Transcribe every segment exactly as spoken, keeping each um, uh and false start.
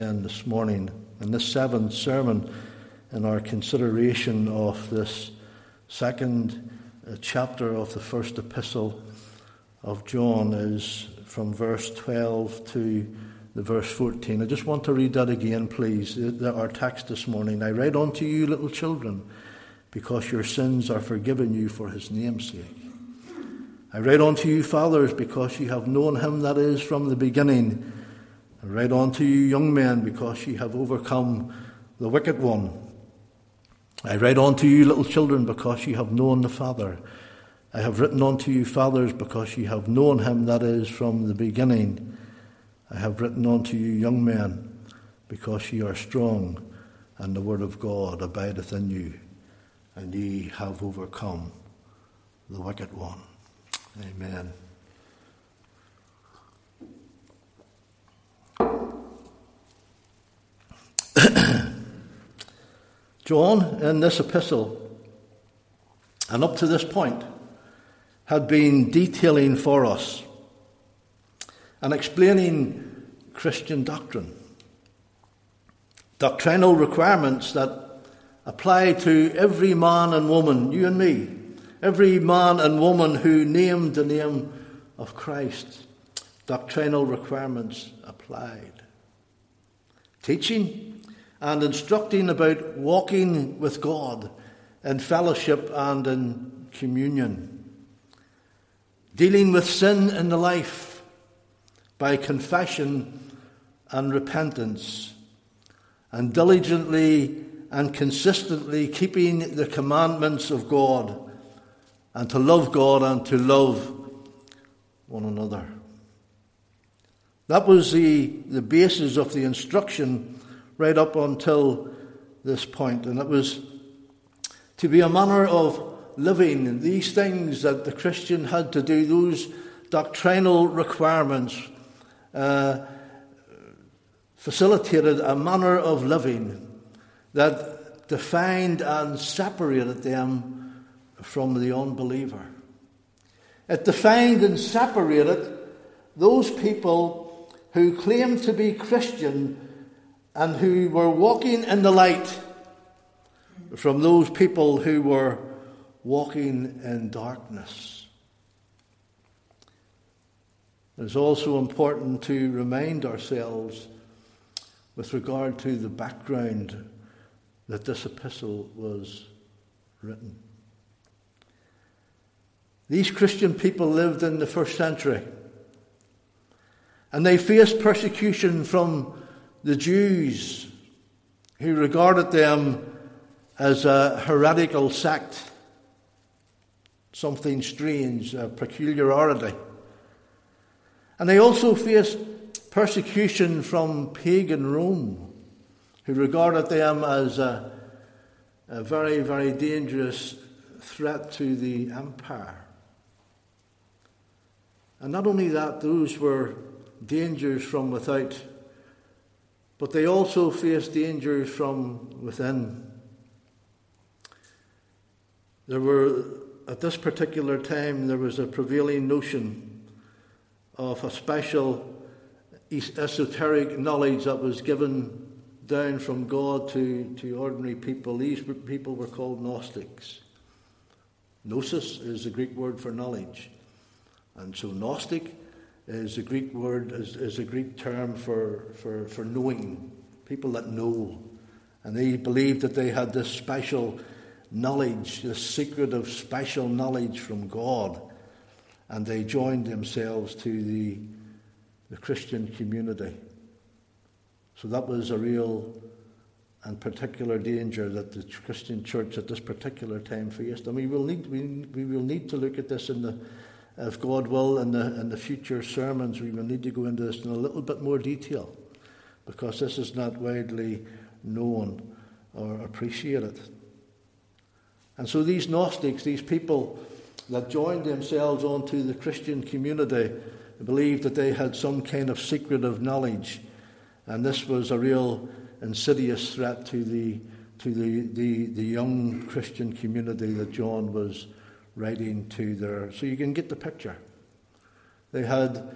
And this morning, in this seventh sermon, in our consideration of this second uh, chapter of the first epistle of John, is from verse twelve to the verse fourteen. I just want to read that again, please, our text this morning. I write unto you, little children, because your sins are forgiven you for his name's sake. I write unto you, fathers, because ye have known him that is from the beginning. I write unto you, young men, because ye have overcome the wicked one. I write unto you, little children, because ye have known the Father. I have written unto you, fathers, because ye have known him that is from the beginning. I have written unto you, young men, because ye are strong, and the word of God abideth in you, and ye have overcome the wicked one. Amen. John, in this epistle, and up to this point, had been detailing for us and explaining Christian doctrine, doctrinal requirements that apply to every man and woman, you and me, every man and woman who named the name of Christ. Doctrinal requirements applied. Teaching and instructing about walking with God in fellowship and in communion. Dealing with sin in the life by confession and repentance. And diligently and consistently keeping the commandments of God, and to love God and to love one another. That was the, the basis of the instruction right up until this point. And it was to be a manner of living these things that the Christian had to do, those doctrinal requirements, uh, facilitated a manner of living that defined and separated them from the unbeliever. It defined and separated those people who claimed to be Christian and who were walking in the light from those people who were walking in darkness. It's also important to remind ourselves with regard to the background that this epistle was written. These Christian people lived in the first century, and they faced persecution from the Jews, who regarded them as a heretical sect, something strange, a peculiarity. And they also faced persecution from pagan Rome, who regarded them as a, a very, very dangerous threat to the empire. And not only that, those were dangers from without, but they also faced dangers from within. There were, at this particular time, there was a prevailing notion of a special esoteric knowledge that was given down from God to, to ordinary people. These people were called Gnostics. Gnosis is the Greek word for knowledge. And so Gnostic is a Greek word, is, is a Greek term for, for, for knowing, people that know. And they believed that they had this special knowledge, this secretive special knowledge from God. And they joined themselves to the, the Christian community. So that was a real and particular danger that the Christian church at this particular time faced. And we will need, we, we will need to look at this in the If God will, in the, in the future sermons, we will need to go into this in a little bit more detail, because this is not widely known or appreciated. And so these Gnostics, these people that joined themselves onto the Christian community, believed that they had some kind of secretive knowledge, and this was a real insidious threat to the to the, the, the young Christian community that John was writing to there. So you can get the picture. They had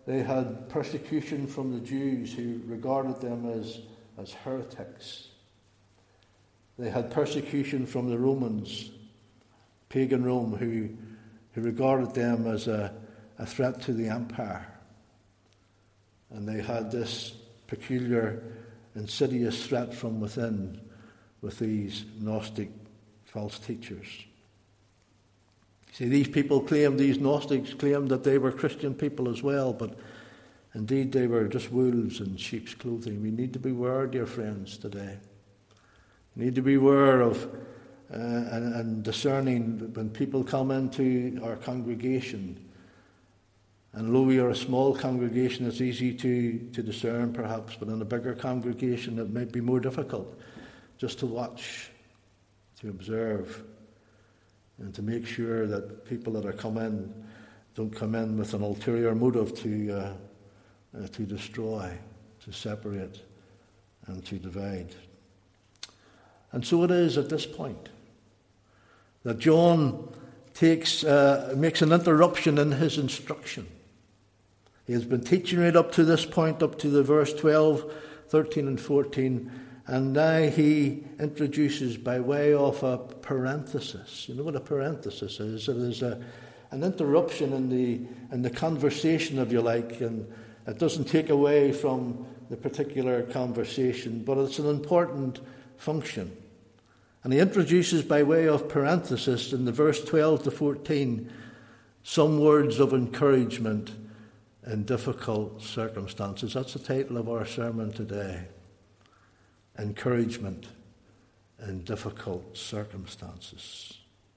they had persecution from the Jews who regarded them as, as heretics. They had persecution from the Romans, pagan Rome, who, who regarded them as a, a threat to the empire. And they had this peculiar, insidious threat from within with these Gnostic false teachers. See, these people claimed, these Gnostics claimed that they were Christian people as well, but indeed they were just wolves in sheep's clothing. We need to beware, dear friends, today. We need to beware of uh, and, and discerning when people come into our congregation. And though we are a small congregation, it's easy to, to discern perhaps, but in a bigger congregation it might be more difficult just to watch, to observe, and to make sure that people that are come in don't come in with an ulterior motive to uh, uh, to destroy, to separate, and to divide. And so it is at this point that John takes uh, makes an interruption in his instruction. He has been teaching right up to this point, up to the verse twelve, thirteen, and fourteen. And now he introduces by way of a parenthesis. You know what a parenthesis is? It is a, an interruption in the in the conversation, if you like, and it doesn't take away from the particular conversation, but it's an important function. And he introduces by way of parenthesis in the verse twelve to fourteen some words of encouragement in difficult circumstances. That's the title of our sermon today. Encouragement in difficult circumstances.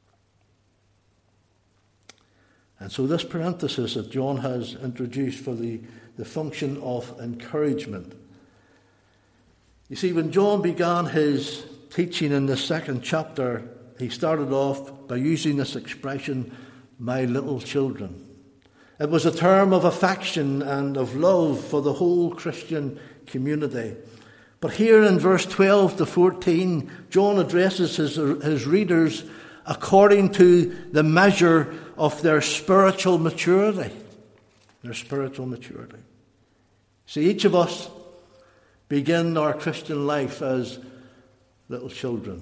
And so this parenthesis that John has introduced for the, the function of encouragement. You see, when John began his teaching in the second chapter, he started off by using this expression, my little children. It was a term of affection and of love for the whole Christian community. But here in verse twelve to fourteen, John addresses his, his readers according to the measure of their spiritual maturity. Their spiritual maturity. See, each of us begin our Christian life as little children,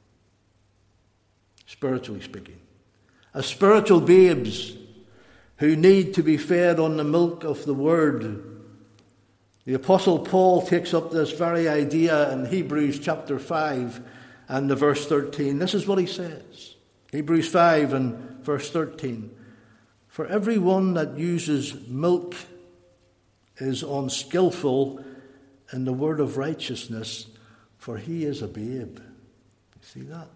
spiritually speaking, as spiritual babes who need to be fed on the milk of the Word. The Apostle Paul takes up this very idea in Hebrews chapter five and the verse thirteen. This is what he says. Hebrews five and verse thirteen. For everyone that uses milk is unskillful in the word of righteousness, for he is a babe. You see that?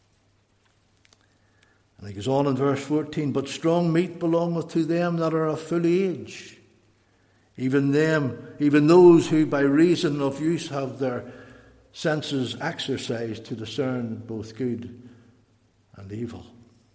And he goes on in verse fourteen. But strong meat belongeth to them that are of full age, even them, even those who by reason of use have their senses exercised to discern both good and evil.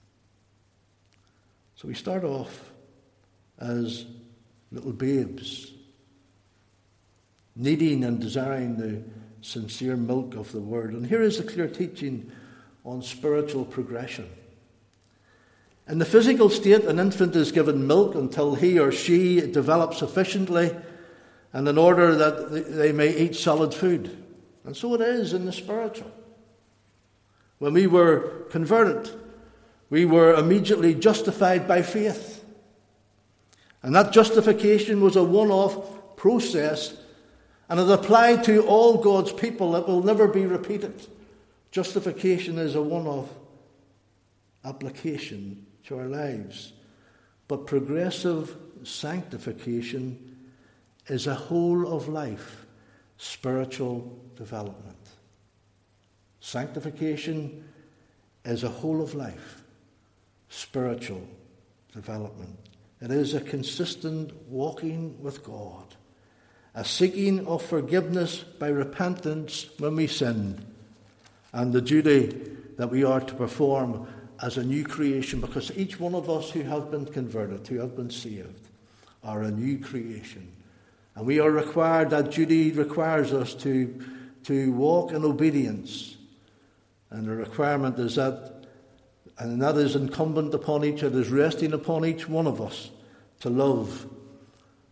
So we start off as little babes, needing and desiring the sincere milk of the Word. And here is a clear teaching on spiritual progression. In the physical state, an infant is given milk until he or she develops sufficiently and in order that they may eat solid food. And so it is in the spiritual. When we were converted, we were immediately justified by faith. And that justification was a one-off process, and it applied to all God's people. It will never be repeated. Justification is a one-off application to our lives. But progressive sanctification is a whole of life spiritual development. Sanctification is a whole of life spiritual development. It is a consistent walking with God, a seeking of forgiveness by repentance when we sin, and the duty that we are to perform as a new creation, because each one of us who have been converted, who have been saved, are a new creation. And we are required, that duty requires us to, to walk in obedience. And the requirement is that, and that is incumbent upon each, it is resting upon each one of us to love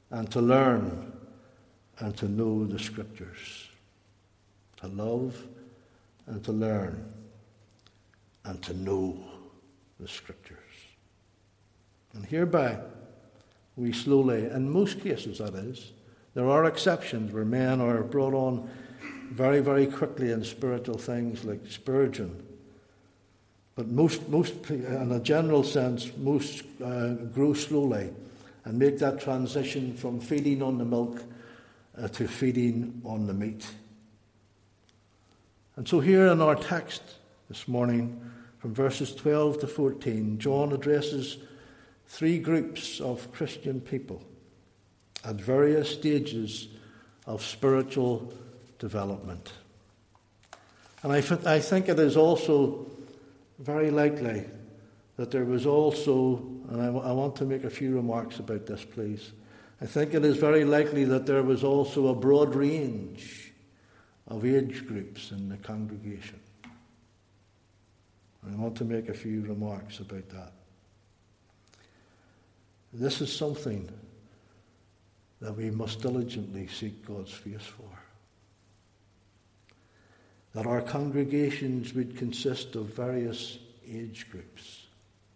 and to learn and to know the Scriptures. To love and to learn and to know the Scriptures. And hereby we slowly, in most cases that is, there are exceptions where men are brought on very, very quickly in spiritual things like Spurgeon. But most, most, in a general sense, most uh, grow slowly and make that transition from feeding on the milk uh, to feeding on the meat. And so here in our text this morning, from verses twelve to fourteen, John addresses three groups of Christian people at various stages of spiritual development. And I, th- I think it is also very likely that there was also, and I, w- I want to make a few remarks about this, please. I think it is very likely that there was also a broad range of age groups in the congregation. And I want to make a few remarks about that. This is something that we must diligently seek God's face for. That our congregations would consist of various age groups.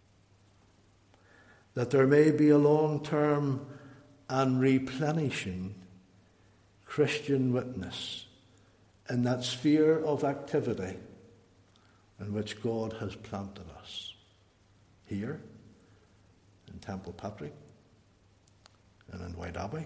That there may be a long-term and replenishing Christian witness in that sphere of activity in which God has planted us. Here, in Temple Patrick, and in White Abbey,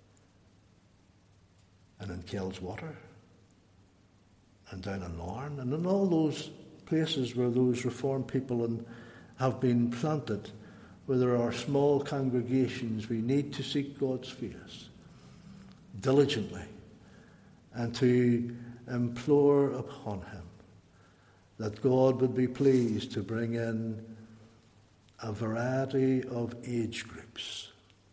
and in Kelswater, and down in Lorne, and in all those places where those Reformed people in, have been planted, where there are small congregations. We need to seek God's face diligently and to implore upon him that God would be pleased to bring in a variety of age groups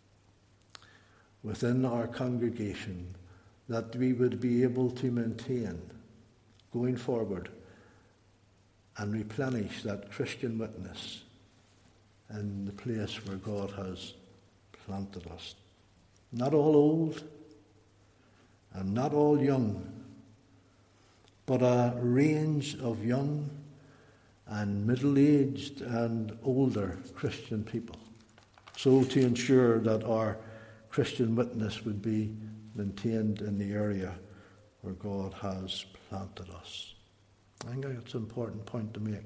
within our congregation that we would be able to maintain going forward and replenish that Christian witness in the place where God has planted us. Not all old and not all young, but a range of young and middle-aged and older Christian people, so to ensure that our Christian witness would be maintained in the area where God has planted us. I think that's an important point to make.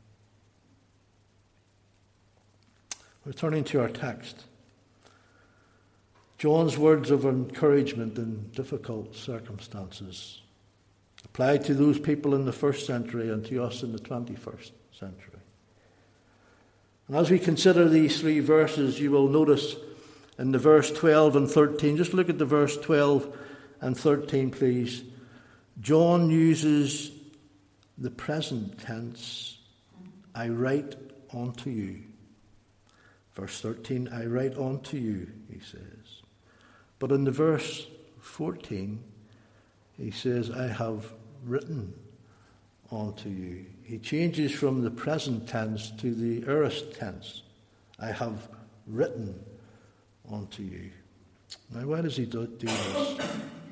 Returning to our text, John's words of encouragement in difficult circumstances applied to those people in the first century and to us in the twenty-first century. And as we consider these three verses, you will notice in the verse twelve and thirteen, just look at the verse twelve and thirteen, please. John uses the present tense, I write unto you. Verse thirteen, I write unto you, he says. But in the verse fourteen, he says, I have written unto you. He changes from the present tense to the aorist tense. I have written unto you. Now, why does he do, do this?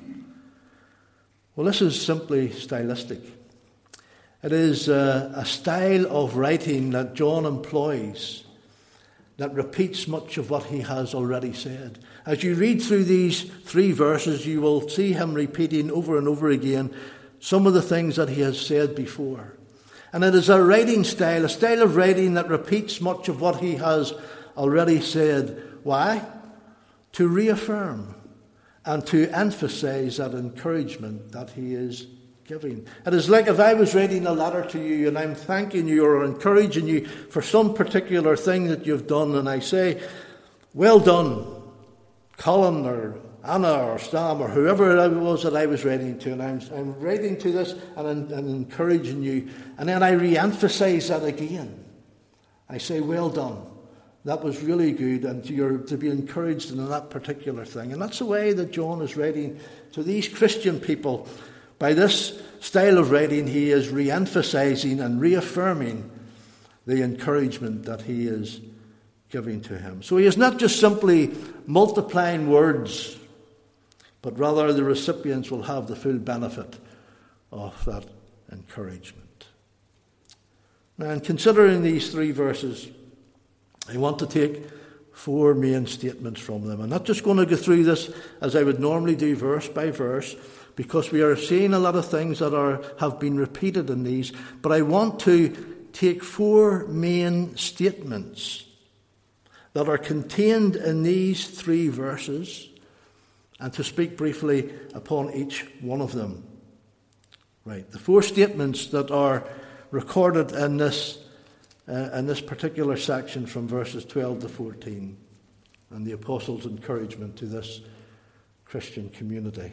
Well, this is simply stylistic. It is uh, a style of writing that John employs that repeats much of what he has already said. As you read through these three verses, you will see him repeating over and over again some of the things that he has said before. And it is a writing style, a style of writing that repeats much of what he has already said. Why? To reaffirm and to emphasize that encouragement that he is giving. It is like if I was writing a letter to you and I'm thanking you or encouraging you for some particular thing that you've done, and I say, well done, Colin or Anna or Sam or whoever it was that I was writing to, and I'm, I'm writing to this and I'm, I'm encouraging you, and then I re-emphasize that again. I say, well done. That was really good, and you're to be encouraged in that particular thing. And that's the way that John is writing to these Christian people. By this style of writing, he is re-emphasizing and reaffirming the encouragement that he is giving to him. So he is not just simply multiplying words, but rather the recipients will have the full benefit of that encouragement. Now, in considering these three verses, I want to take four main statements from them. I'm not just going to go through this as I would normally do, verse by verse, because we are seeing a lot of things that are have been repeated in these, but I want to take four main statements that are contained in these three verses and to speak briefly upon each one of them. Right, the four statements that are recorded in this uh, in this particular section from verses twelve to fourteen, and the apostles' encouragement to this Christian community.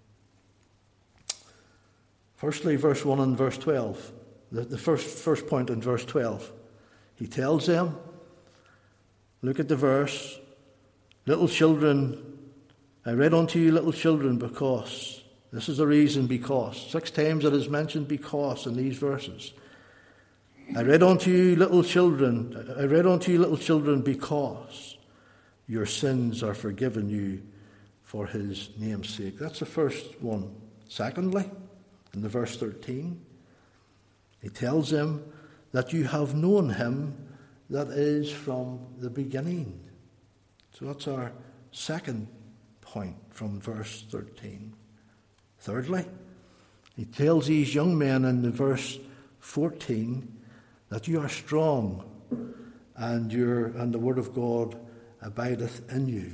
Firstly, verse one and verse twelve. The, the first, first point in verse twelve. He tells them, look at the verse, little children, I read unto you little children because. This is the reason, because. Six times it is mentioned because in these verses. I read unto you little children, I read unto you little children because your sins are forgiven you for his name's sake. That's the first one. Secondly, in the verse thirteen, he tells them that you have known him that is from the beginning. So that's our second point from verse thirteen. Thirdly, he tells these young men in the verse fourteen that you are strong and your and the word of God abideth in you.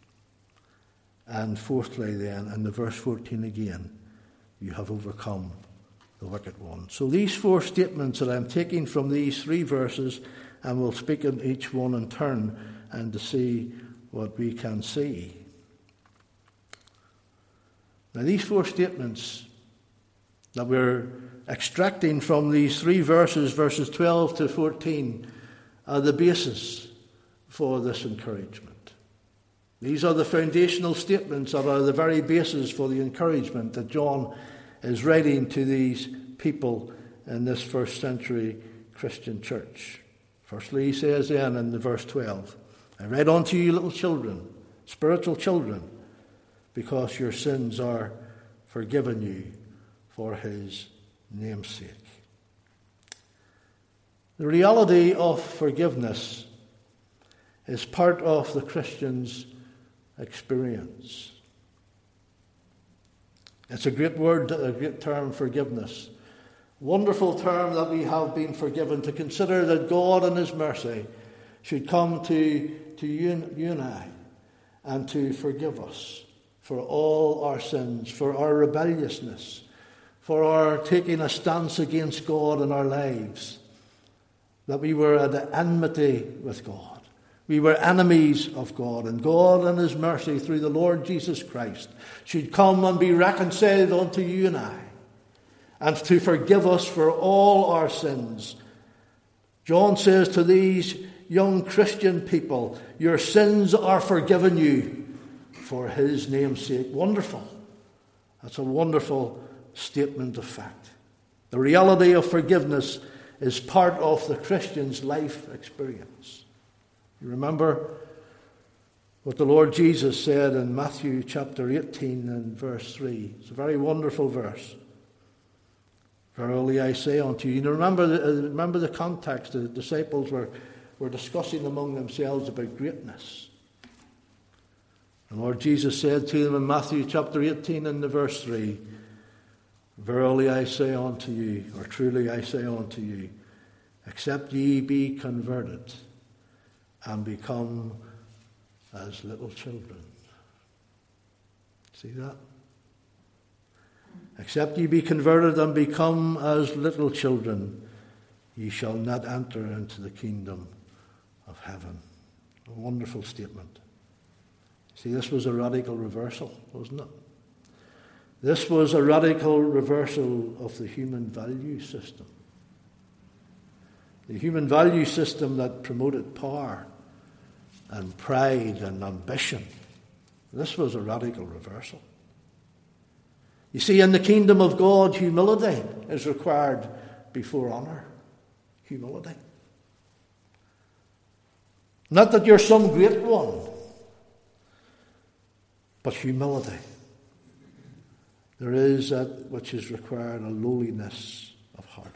And fourthly then, in the verse fourteen again, you have overcome the wicked one. So these four statements that I'm taking from these three verses, and we'll speak in each one in turn and to see what we can see. Now these four statements that we're extracting from these three verses, verses twelve to fourteen, are the basis for this encouragement. These are the foundational statements that are the very basis for the encouragement that John is writing to these people in this first century Christian church. Firstly, he says then in the verse twelve, I read unto you little children, spiritual children, because your sins are forgiven you for his name's sake. The reality of forgiveness is part of the Christian's experience. It's a great word, a great term, forgiveness. Wonderful term that we have been forgiven. To consider that God in his mercy should come to, to you, you and I and to forgive us for all our sins, for our rebelliousness, for our taking a stance against God in our lives, that we were at enmity with God. We were enemies of God, and God in his mercy through the Lord Jesus Christ should come and be reconciled unto you and I, and to forgive us for all our sins. John says to these young Christian people, your sins are forgiven you for his name's sake. Wonderful. That's a wonderful statement of fact. The reality of forgiveness is part of the Christian's life experience. You remember what the Lord Jesus said in Matthew chapter eighteen and verse three. It's a very wonderful verse. Verily I say unto you. You remember the, remember the context. The disciples were, were discussing among themselves about greatness. The Lord Jesus said to them in Matthew chapter eighteen and the verse three, verily I say unto you, or truly I say unto you, except ye be converted and become as little children. See that? Except ye be converted and become as little children, ye shall not enter into the kingdom of heaven. A wonderful statement. See, this was a radical reversal, wasn't it? This was a radical reversal of the human value system. The human value system that promoted power and pride and ambition. This was a radical reversal. You see, in the kingdom of God, humility is required before honour. Humility. Not that you're some great one, but humility. There is that which is required, a lowliness of heart.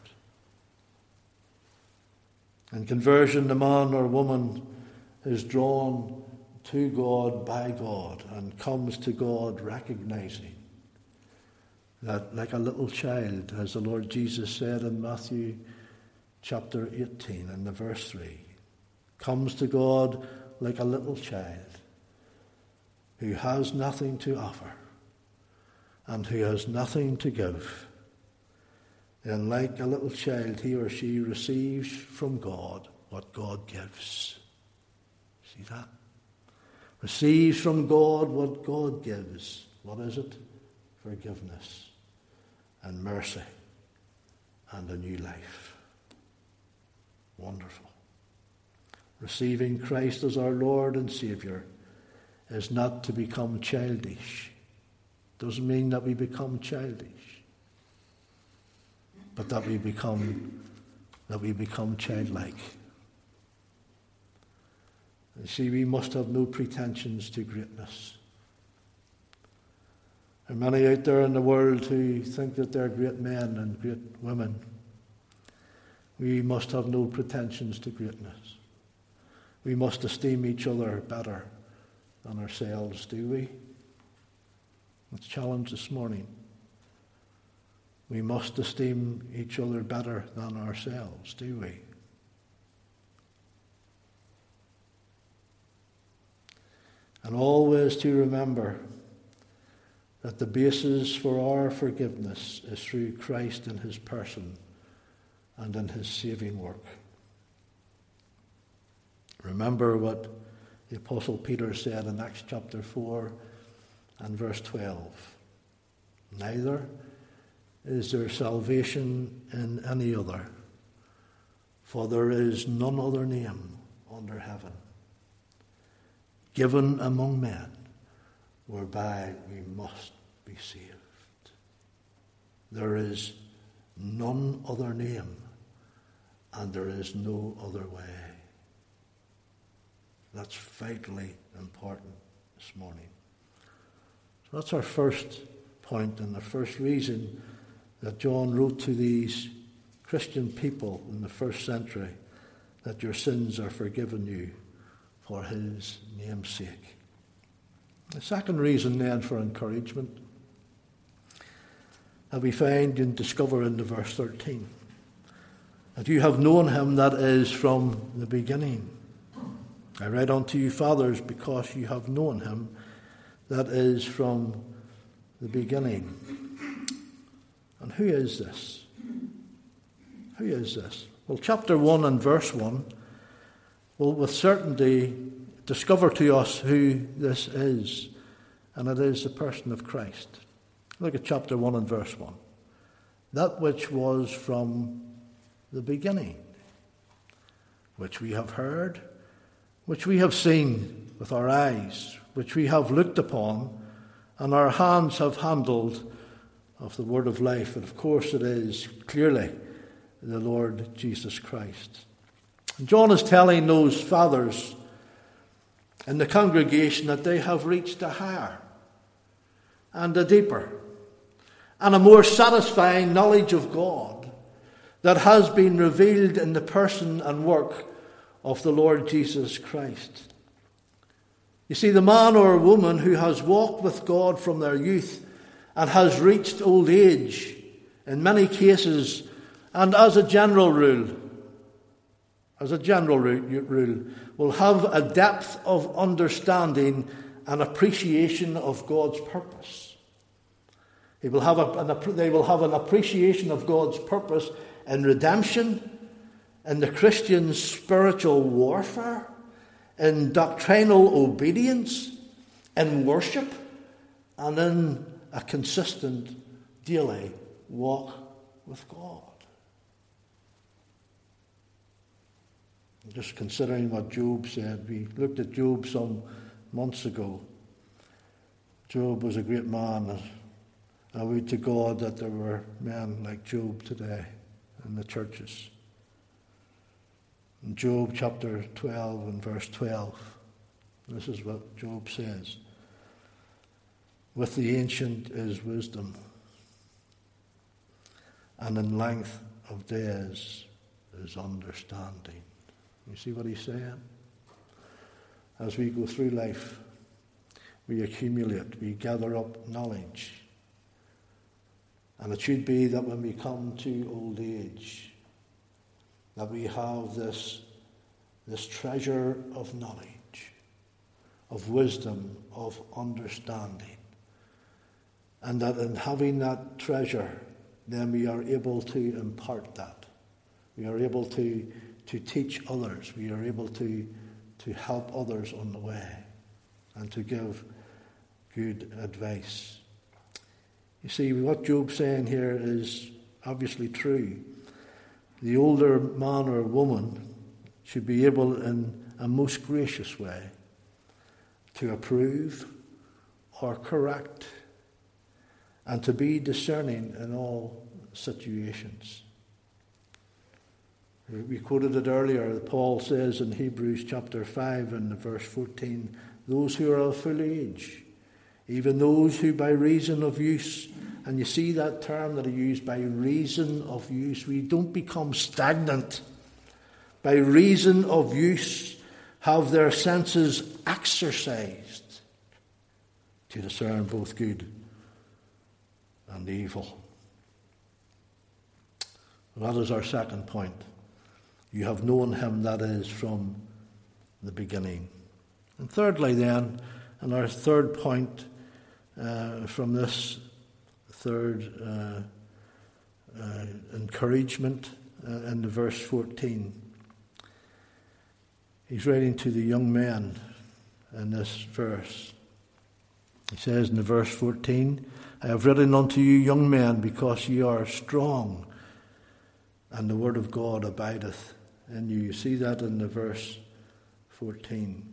In conversion, the man or woman is drawn to God by God and comes to God recognizing that, like a little child, as the Lord Jesus said in Matthew chapter eighteen and the verse three, comes to God like a little child who has nothing to offer and who has nothing to give. And like a little child, he or she receives from God what God gives. See that? Receives from God what God gives. What is it? Forgiveness and mercy and a new life. Wonderful. Receiving Christ as our Lord and Saviour is not to become childish. Doesn't mean that we become childish, but that we become that we become childlike. You see, we must have no pretensions to greatness. There are many out there in the world who think that they're great men and great women. We must have no pretensions to greatness. We must esteem each other better than ourselves, do we? It's a challenge this morning. We must esteem each other better than ourselves, do we? And always to remember that the basis for our forgiveness is through Christ in his person and in his saving work. Remember what the Apostle Peter said in Acts chapter four and verse twelve. Neither is there salvation in any other, for there is none other name under heaven given among men whereby we must be saved. There is none other name, and there is no other way. That's vitally important this morning. So that's our first point and the first reason that John wrote to these Christian people in the first century, that your sins are forgiven you for his name's sake. The second reason then for encouragement that we find and discover in the verse thirteen, that you have known him that is from the beginning. I write unto you, fathers, because you have known him that is from the beginning. And who is this? Who is this? Well, chapter one and verse one will with certainty discover to us who this is, and it is the person of Christ. Look at chapter one and verse one. That which was from the beginning, which we have heard, which we have seen with our eyes, which we have looked upon, and our hands have handled of the word of life. And of course it is clearly the Lord Jesus Christ. And John is telling those fathers in the congregation that they have reached a higher and a deeper and a more satisfying knowledge of God that has been revealed in the person and work of the Lord Jesus Christ. You see, the man or woman who has walked with God from their youth and has reached old age, in many cases, and as a general rule, as a general rule, will have a depth of understanding and appreciation of God's purpose. They will have a, an, they will have an appreciation of God's purpose in redemption, in the Christian spiritual warfare, in doctrinal obedience, in worship, and in a consistent daily walk with God. Just considering what Job said, we looked at Job some months ago. Job was a great man, and we to God that there were men like Job today in the churches. In Job chapter twelve and verse twelve, this is what Job says. With the ancient is wisdom, and in length of days is understanding. You see what he's saying? As we go through life, we accumulate, we gather up knowledge. And it should be that when we come to old age, that we have this, this treasure of knowledge, of wisdom, of understanding. And that in having that treasure, then we are able to impart that. We are able to, to teach others. We are able to, to help others on the way and to give good advice. You see, what Job's saying here is obviously true. The older man or woman should be able in a most gracious way to approve or correct and to be discerning in all situations. We quoted it earlier. Paul says in Hebrews chapter five and verse fourteen, those who are of full age, even those who by reason of use, and you see that term that I use, by reason of use, we don't become stagnant. By reason of use, have their senses exercised to discern both good and evil. That is our second point. You have known him, that is, from the beginning. And thirdly then, and our third point uh, from this third uh, uh, encouragement uh, in the verse fourteen, he's writing to the young men in this verse. He says in the verse fourteen, I have written unto you young men because ye are strong, and the word of God abideth in you. You see that in the verse fourteen.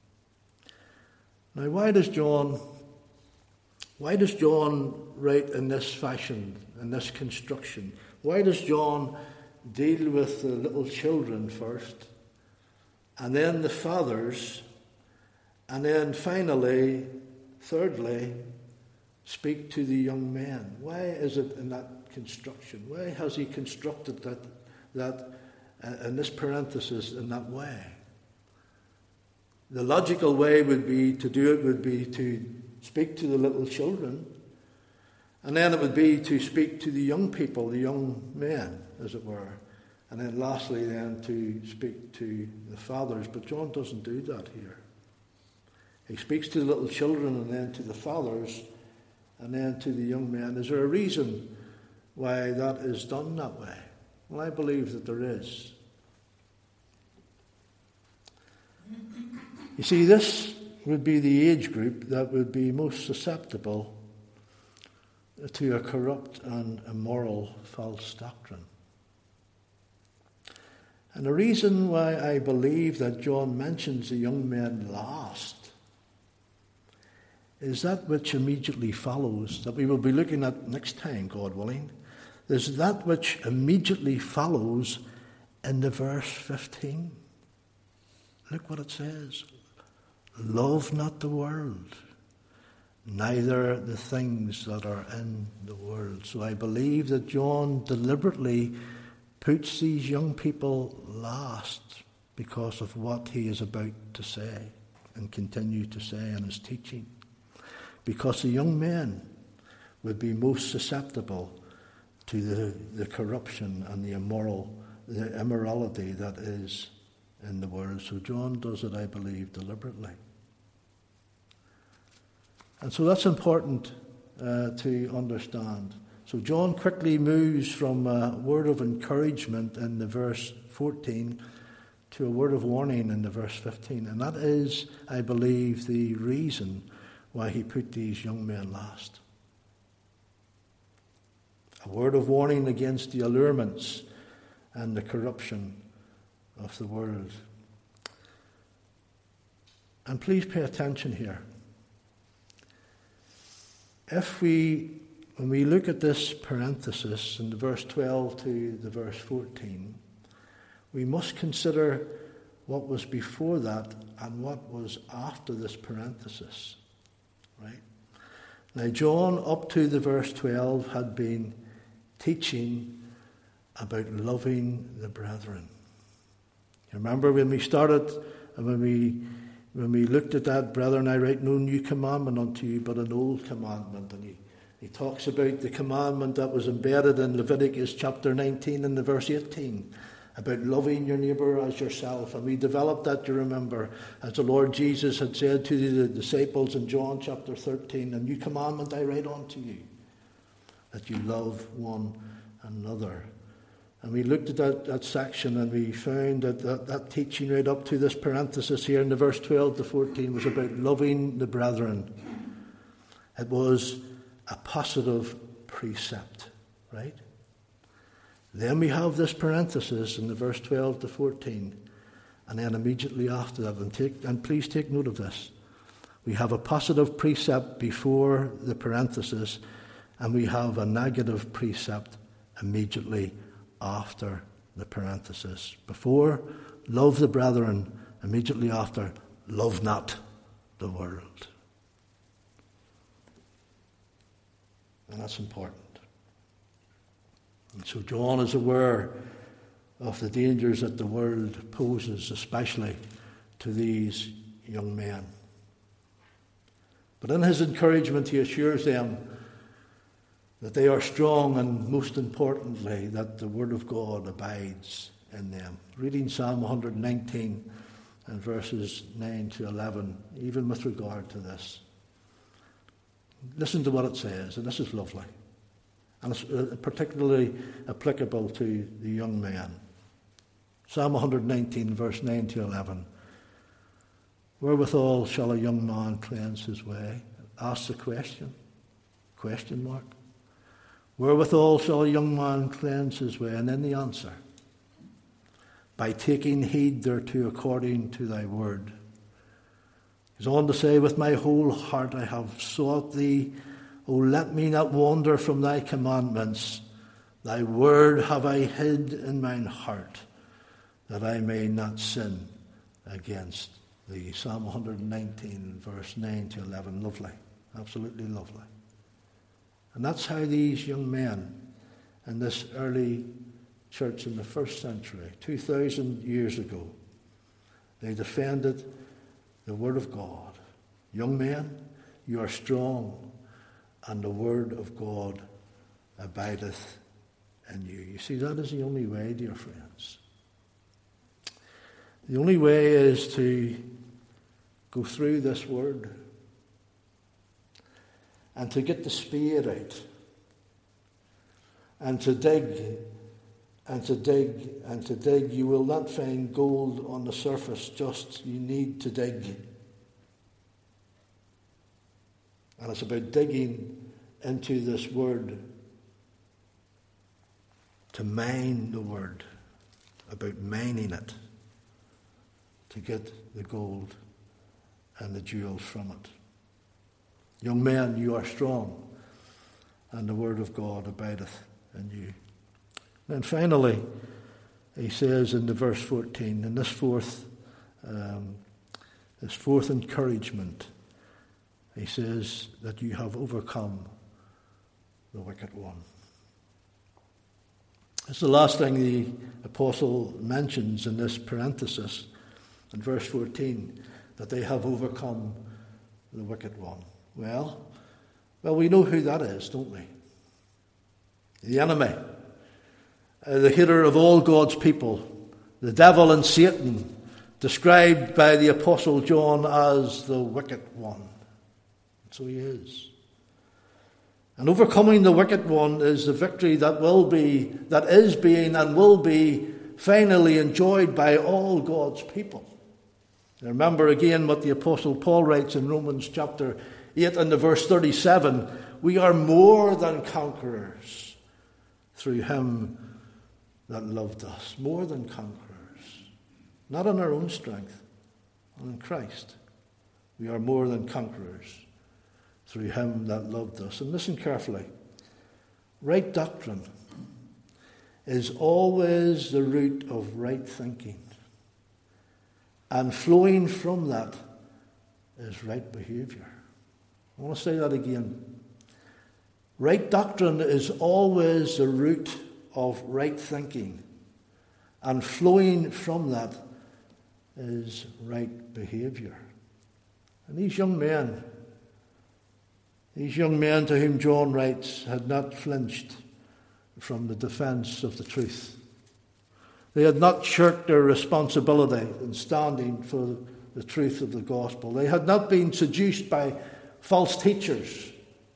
Now, why does John, why does John write in this fashion, in this construction? Why does John deal with the little children first, and then the fathers, and then finally, thirdly, speak to the young men? Why is it in that construction? Why has he constructed that, that uh, in this parenthesis in that way? The logical way would be to do it would be to speak to the little children, and then it would be to speak to the young people, the young men, as it were, and then lastly then to speak to the fathers. But John doesn't do that here. He speaks to the little children and then to the fathers and then to the young men. Is there a reason why that is done that way? Well, I believe that there is. You see, this would be the age group that would be most susceptible to a corrupt and immoral false doctrine. And the reason why I believe that John mentions the young men last is that which immediately follows, that we will be looking at next time, God willing. There's that which immediately follows in the verse fifteen. Look what it says. Love not the world, neither the things that are in the world. So I believe that John deliberately puts these young people last because of what he is about to say and continue to say in his teaching. Because the young men would be most susceptible to the, the corruption and the immoral, the immorality that is in the world. So John does it, I believe, deliberately. And so that's important uh, to understand. So John quickly moves from a word of encouragement in the verse fourteen to a word of warning in the verse fifteen. And that is, I believe, the reason why he put these young men last. A word of warning against the allurements and the corruption of the world. And please pay attention here. If we, when we look at this parenthesis in the verse twelve to the verse fourteen, we must consider what was before that and what was after this parenthesis. Right? Now, John, up to the verse twelve, had been teaching about loving the brethren. You remember when we started, and when we when we looked at that, brethren, I write no new commandment unto you, but an old commandment. And he, he talks about the commandment that was embedded in Leviticus chapter nineteen and the verse eighteen, about loving your neighbour as yourself. And we developed that, you remember, as the Lord Jesus had said to the disciples in John chapter thirteen, a new commandment I write unto you, that you love one another. And we looked at that, that section, and we found that, that that teaching right up to this parenthesis here in the verse twelve to fourteen was about loving the brethren. It was a positive precept, right? Then we have this parenthesis in the verse twelve to fourteen, and then immediately after that, and, take, and please take note of this, we have a positive precept before the parenthesis, and we have a negative precept immediately after the parenthesis. Before, love the brethren. Immediately after, love not the world. And that's important. And so John is aware of the dangers that the world poses, especially to these young men. But in his encouragement, he assures them that they are strong, and most importantly, that the Word of God abides in them. Reading Psalm one nineteen and verses nine to eleven, even with regard to this. Listen to what it says, and this is lovely. And it's particularly applicable to the young men. Psalm one nineteen, verse nine to eleven. Wherewithal shall a young man cleanse his way? Ask the question. Question mark. Wherewithal shall a young man cleanse his way? And then the answer. By taking heed thereto according to thy word. He's on to say, with my whole heart I have sought thee. O let me not wander from thy commandments. Thy word have I hid in mine heart, that I may not sin against thee. Psalm one nineteen, verse nine to eleven. Lovely. Absolutely lovely. And that's how these young men in this early church in the first century, two thousand years ago, they defended the Word of God. Young men, you are strong, and the Word of God abideth in you. You see, that is the only way, dear friends. The only way is to go through this Word and to get the spade out and to dig and to dig and to dig. You will not find gold on the surface, just you need to dig. And it's about digging into this Word, to mine the Word, about mining it, to get the gold and the jewels from it. Young men, you are strong, and the Word of God abideth in you. And finally, he says in the verse fourteen, in this fourth, um, this fourth encouragement, he says that you have overcome the wicked one. It's the last thing the apostle mentions in this parenthesis, in verse fourteen, that they have overcome the wicked one. Well, well, we know who that is, don't we? The enemy, uh, the hater of all God's people, the devil and Satan, described by the Apostle John as the wicked one. So he is. And overcoming the wicked one is the victory that will be, that is being and will be finally enjoyed by all God's people. Now remember again what the Apostle Paul writes in Romans chapter eight and the verse thirty-seven. We are more than conquerors through him that loved us. More than conquerors. Not in our own strength, but in Christ. We are more than conquerors through him that loved us. And listen carefully. Right doctrine is always the root of right thinking. And flowing from that is right behavior. I want to say that again. Right doctrine is always the root of right thinking. And flowing from that is right behavior. And these young men, these young men to whom John writes, had not flinched from the defense of the truth. They had not shirked their responsibility in standing for the truth of the gospel. They had not been seduced by false teachers.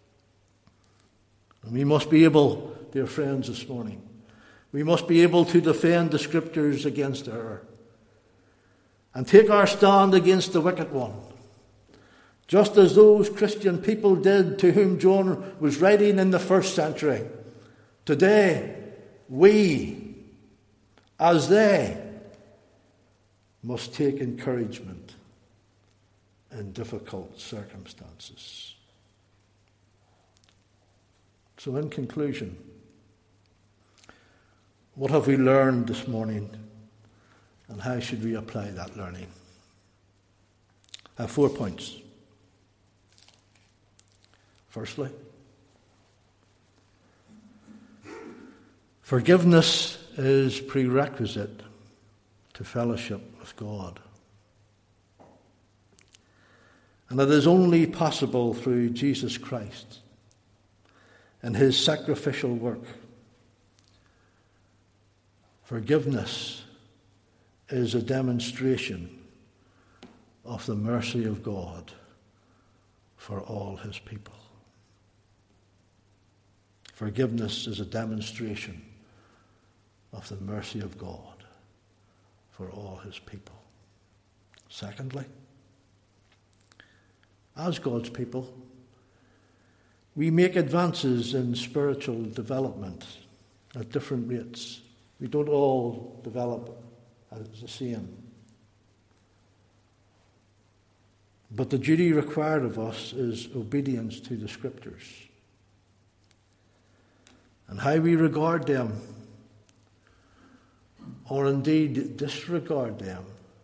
And we must be able, dear friends, this morning, we must be able to defend the Scriptures against error and take our stand against the wicked one, just as those Christian people did to whom John was writing in the first century. Today, we, as they, must take encouragement in difficult circumstances. So, in conclusion, what have we learned this morning, and how should we apply that learning? I have four points. Firstly, forgiveness is prerequisite to fellowship with God. And it is only possible through Jesus Christ and his sacrificial work. Forgiveness is a demonstration of the mercy of God for all his people. Forgiveness is a demonstration of the mercy of God for all his people. Secondly, as God's people, we make advances in spiritual development at different rates. We don't all develop as the same. But the duty required of us is obedience to the Scriptures. And how we regard them, or indeed disregard them,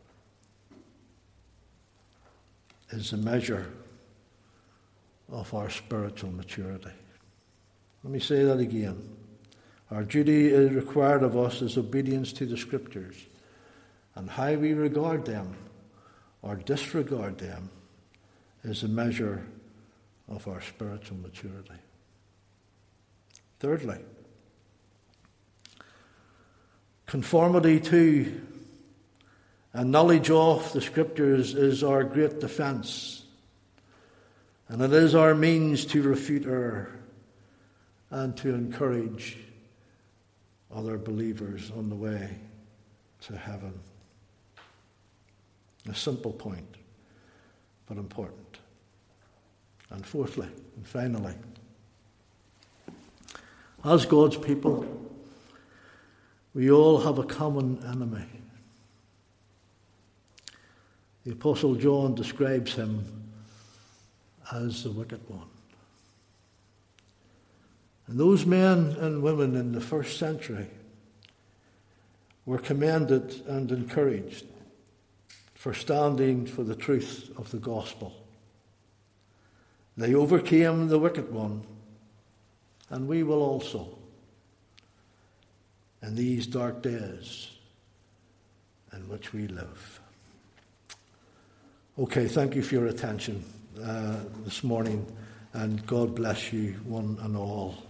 is the measure of our spiritual maturity. Let me say that again. Our duty is required of us is obedience to the Scriptures. And how we regard them or disregard them is a measure of our spiritual maturity. Thirdly, conformity to and knowledge of the Scriptures is our great defence. And it is our means to refute error and to encourage other believers on the way to heaven. A simple point, but important. And fourthly, and finally, as God's people, we all have a common enemy. The Apostle John describes him as the wicked one. And those men and women in the first century were commended and encouraged for standing for the truth of the gospel. They overcame the wicked one, and we will also in these dark days in which we live. Okay, thank you for your attention uh, this morning, and God bless you one and all.